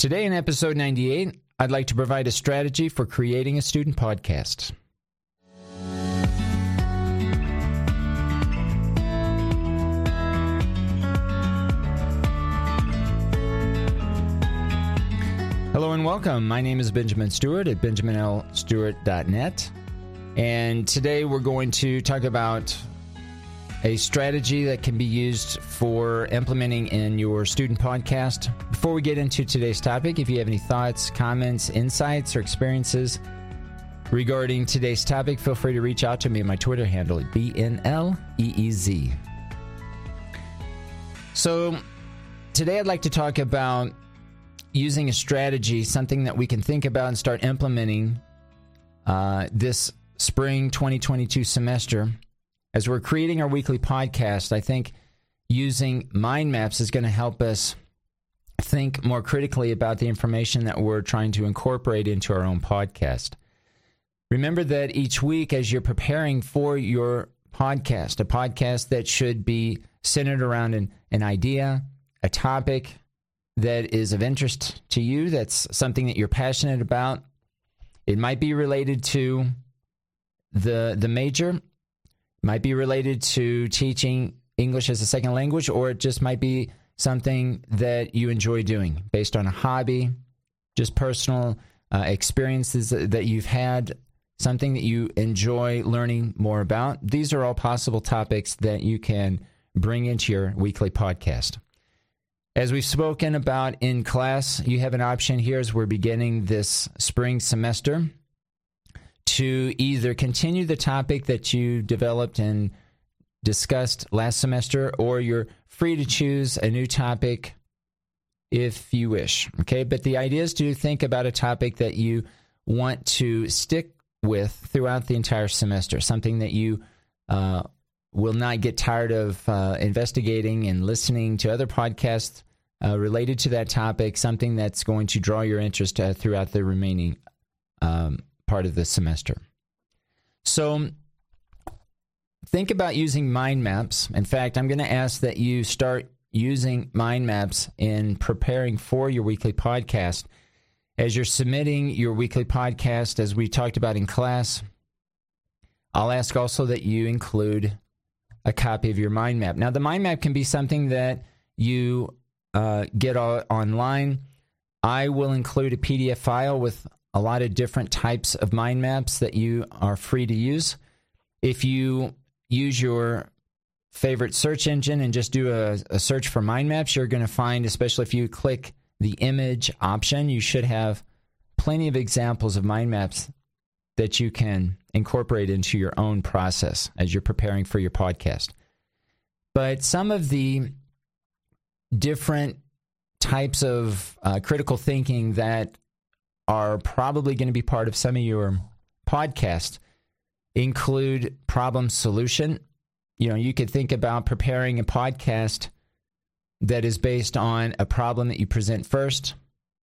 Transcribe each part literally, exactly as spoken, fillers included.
Today in episode ninety-eight, I'd like to provide a strategy for creating a student podcast. Hello and welcome. My name is Benjamin Stewart at benjamin l stewart dot net. And today we're going to talk about a strategy that can be used for implementing in your student podcast. Before we get into today's topic, if you have any thoughts, comments, insights, or experiences regarding today's topic, feel free to reach out to me at my Twitter handle at B N L E E Z. So today I'd like to talk about using a strategy, something that we can think about and start implementing uh, this spring twenty twenty-two semester. As we're creating our weekly podcast, I think using mind maps is going to help us think more critically about the information that we're trying to incorporate into our own podcast. Remember that each week as you're preparing for your podcast, a podcast that should be centered around an, an idea, a topic that is of interest to you, that's something that you're passionate about. It might be related to the the major, might be related to teaching English as a second language, or it just might be something that you enjoy doing based on a hobby, just personal uh, experiences that you've had, something that you enjoy learning more about. These are all possible topics that you can bring into your weekly podcast. As we've spoken about in class, you have an option here as we're beginning this spring semester to either continue the topic that you developed and discussed last semester, or you're free to choose a new topic if you wish. Okay, but the idea is to think about a topic that you want to stick with throughout the entire semester, something that you uh, will not get tired of uh, investigating and listening to other podcasts uh, related to that topic, something that's going to draw your interest uh, throughout the remaining um, part of the semester. So think about using mind maps. In fact, I'm going to ask that you start using mind maps in preparing for your weekly podcast. As you're submitting your weekly podcast, as we talked about in class, I'll ask also that you include a copy of your mind map. Now, the mind map can be something that you uh, get all online. I will include a P D F file with a lot of different types of mind maps that you are free to use. If you use your favorite search engine and just do a, a search for mind maps, you're going to find, especially if you click the image option, you should have plenty of examples of mind maps that you can incorporate into your own process as you're preparing for your podcast. But some of the different types of uh, critical thinking that are probably going to be part of some of your podcasts include problem solution. You know, you could think about preparing a podcast that is based on a problem that you present first.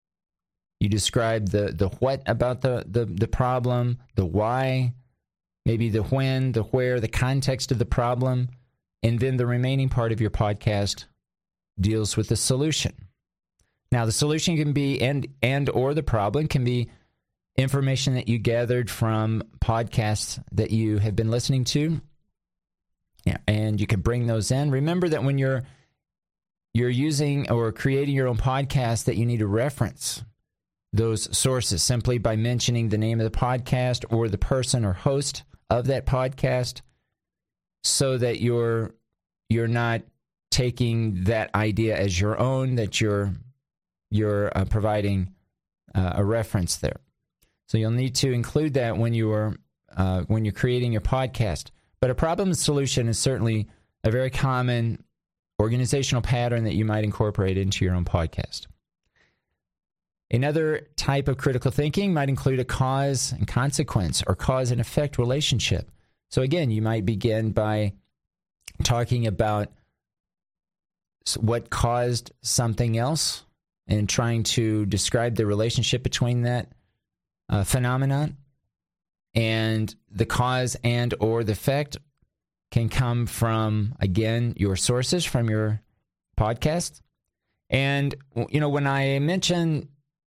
You describe the the what about the, the, the problem, the why, maybe the when, the where, the context of the problem, and then the remaining part of your podcast deals with the solution. Now, the solution can be, and and or the problem can be information that you gathered from podcasts that you have been listening to, yeah, and you can bring those in. Remember that when you're you're using or creating your own podcast, that you need to reference those sources simply by mentioning the name of the podcast or the person or host of that podcast, so that you're you're not taking that idea as your own, that you're you're uh, providing uh, a reference there. So you'll need to include that when you are uh, when you're creating your podcast. But a problem solution is certainly a very common organizational pattern that you might incorporate into your own podcast. Another type of critical thinking might include a cause and consequence or cause and effect relationship. So again, you might begin by talking about what caused something else and trying to describe the relationship between that uh, phenomenon. And the cause and or the effect can come from, again, your sources from your podcast. And, you know, when I mention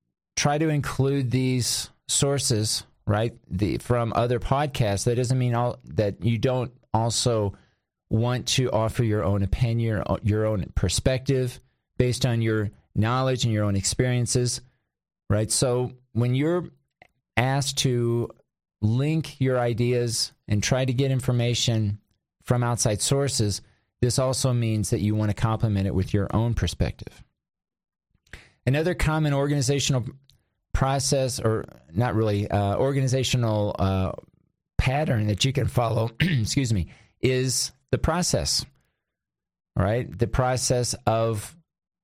try to include these sources, right, the, from other podcasts. That doesn't mean all, that you don't also want to offer your own opinion, your own perspective based on your knowledge and your own experiences, right? So when you're asked to link your ideas and try to get information from outside sources, this also means that you want to complement it with your own perspective. Another common organizational process, or not really, uh, organizational uh, pattern that you can follow, excuse me, is the process, right? The process of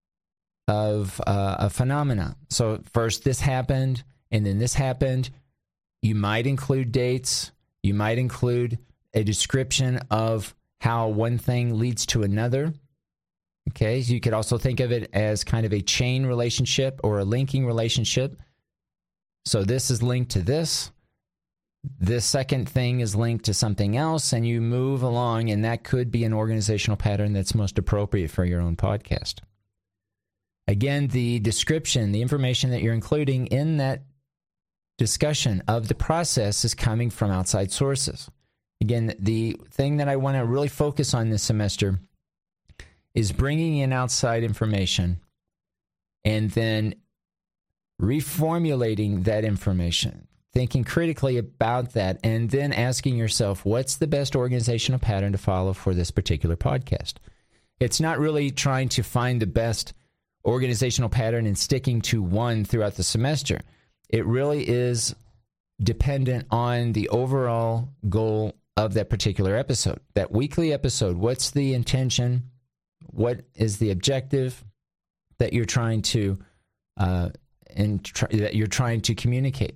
of uh, a phenomena. So first this happened, and then this happened. You might include dates. You might include a description of how one thing leads to another. Okay, so you could also think of it as kind of a chain relationship or a linking relationship. So this is linked to this. This second thing is linked to something else, and you move along, and that could be an organizational pattern that's most appropriate for your own podcast. Again, the description, the information that you're including in that discussion of the process is coming from outside sources. Again, the thing that I want to really focus on this semester is bringing in outside information and then reformulating that information, thinking critically about that, and then asking yourself, what's the best organizational pattern to follow for this particular podcast? It's not really trying to find the best organizational pattern and sticking to one throughout the semester. It really is dependent on the overall goal of that particular episode, that weekly episode. What's the intention? What is the objective that you're trying to uh, and tr- that you're trying to communicate?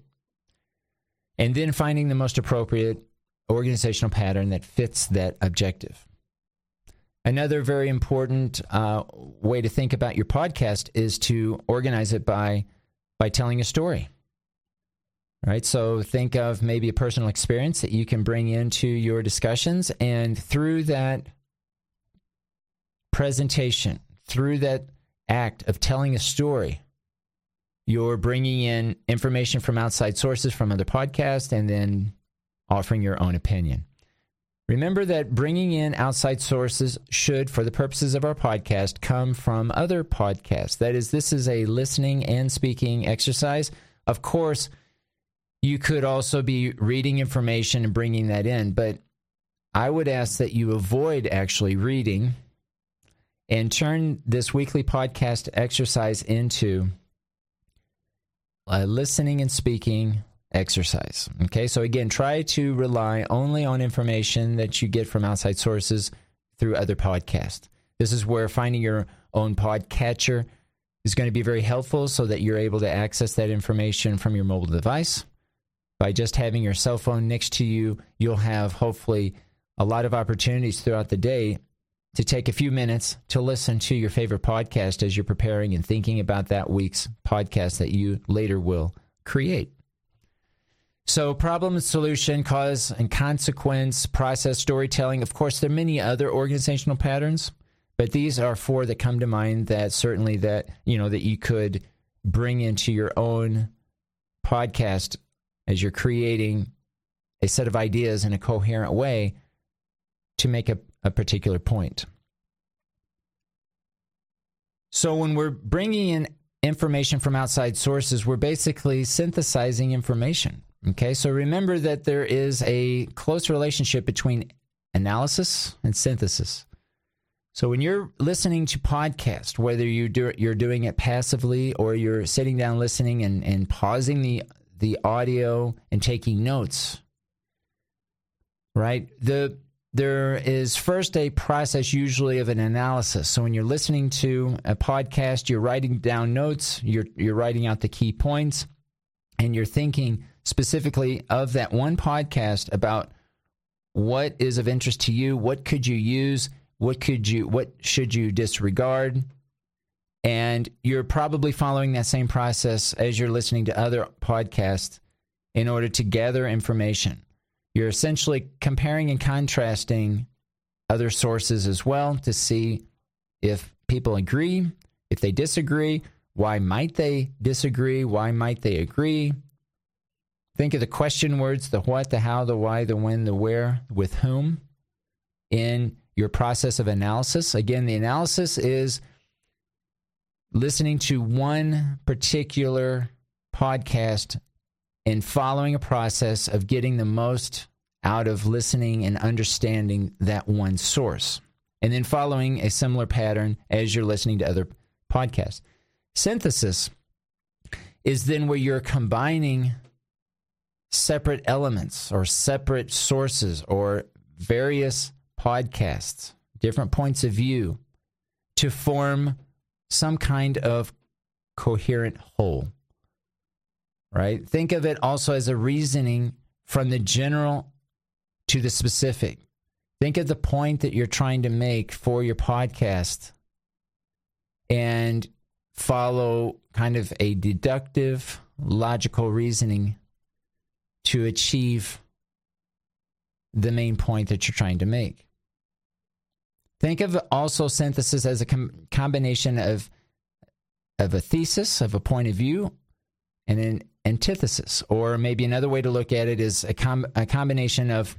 And then finding the most appropriate organizational pattern that fits that objective. Another very important uh, way to think about your podcast is to organize it by by telling a story. Right? So think of maybe a personal experience that you can bring into your discussions, and through that presentation, through that act of telling a story, you're bringing in information from outside sources, from other podcasts, and then offering your own opinion. Remember that bringing in outside sources should, for the purposes of our podcast, come from other podcasts. That is, this is a listening and speaking exercise. Of course, you could also be reading information and bringing that in, but I would ask that you avoid actually reading and turn this weekly podcast exercise into a listening and speaking exercise. Okay, so again, try to rely only on information that you get from outside sources through other podcasts. This is where finding your own podcatcher is going to be very helpful, so that you're able to access that information from your mobile device. By just having your cell phone next to you, you'll have hopefully a lot of opportunities throughout the day to take a few minutes to listen to your favorite podcast as you're preparing and thinking about that week's podcast that you later will create. So problem and solution, cause and consequence, process, storytelling. Of course, there are many other organizational patterns, but these are four that come to mind that certainly that, you know, that you could bring into your own podcast as you're creating a set of ideas in a coherent way to make a, a particular point. So when we're bringing in information from outside sources, we're basically synthesizing information. Okay, so remember that there is a close relationship between analysis and synthesis. So when you're listening to podcasts, whether you do, you're doing it passively or you're sitting down listening and, and pausing the the audio and taking notes, right? The there is first a process usually of an analysis. So when you're listening to a podcast, you're writing down notes, you're you're writing out the key points, and you're thinking specifically of that one podcast about what is of interest to you, what could you use, what could you, what should you disregard, and you're probably following that same process as you're listening to other podcasts in order to gather information. You're essentially comparing and contrasting other sources as well to see if people agree, if they disagree, Why might they disagree? Why might they agree? Think of the question words, the what, the how, the why, the when, the where, with whom in your process of analysis. Again, the analysis is listening to one particular podcast and following a process of getting the most out of listening and understanding that one source, and then following a similar pattern as you're listening to other podcasts. Synthesis is then where you're combining separate elements or separate sources or various podcasts, different points of view, to form some kind of coherent whole, right? Think of it also as a reasoning from the general to the specific. Think of the point that you're trying to make for your podcast and follow kind of a deductive, logical reasoning to achieve the main point that you're trying to make. Think of also synthesis as a com- combination of, of a thesis, of a point of view, and an antithesis. Or maybe another way to look at it is a, com- a combination of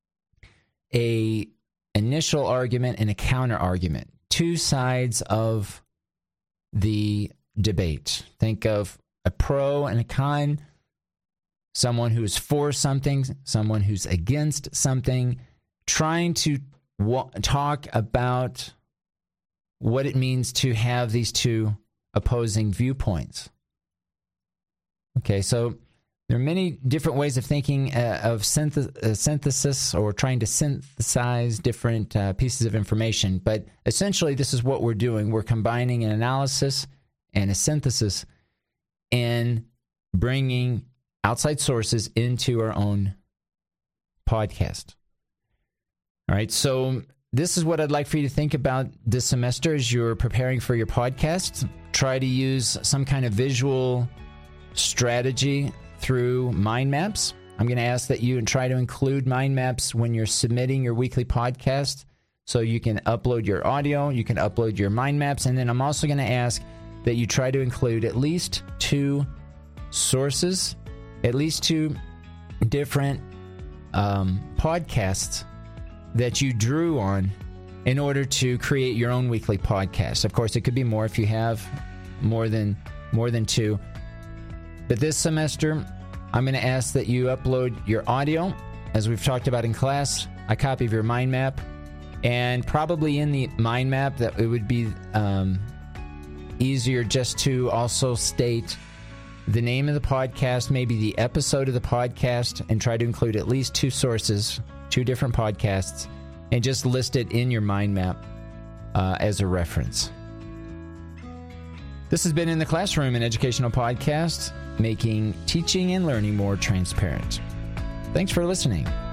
a initial argument and a counter argument. Two sides of the debate. Think of a pro and a con, someone who's for something, someone who's against something, trying to wa- talk about what it means to have these two opposing viewpoints. Okay, so there are many different ways of thinking uh, of synth- uh, synthesis or trying to synthesize different uh, pieces of information. But essentially, this is what we're doing. We're combining an analysis and a synthesis and bringing outside sources into our own podcast. All right, so this is what I'd like for you to think about this semester as you're preparing for your podcast. Try to use some kind of visual strategy through mind maps. I'm going to ask that you try to include mind maps when you're submitting your weekly podcast, so you can upload your audio, you can upload your mind maps, and then I'm also going to ask that you try to include at least two sources, at least two different um, podcasts that you drew on in order to create your own weekly podcast. Of course, it could be more if you have more than more than two. But this semester, I'm going to ask that you upload your audio, as we've talked about in class, a copy of your mind map, and probably in the mind map that it would be um, easier just to also state the name of the podcast, maybe the episode of the podcast, and try to include at least two sources, two different podcasts, and just list it in your mind map uh, as a reference. This has been In the Classroom, an educational podcast making teaching and learning more transparent. Thanks for listening.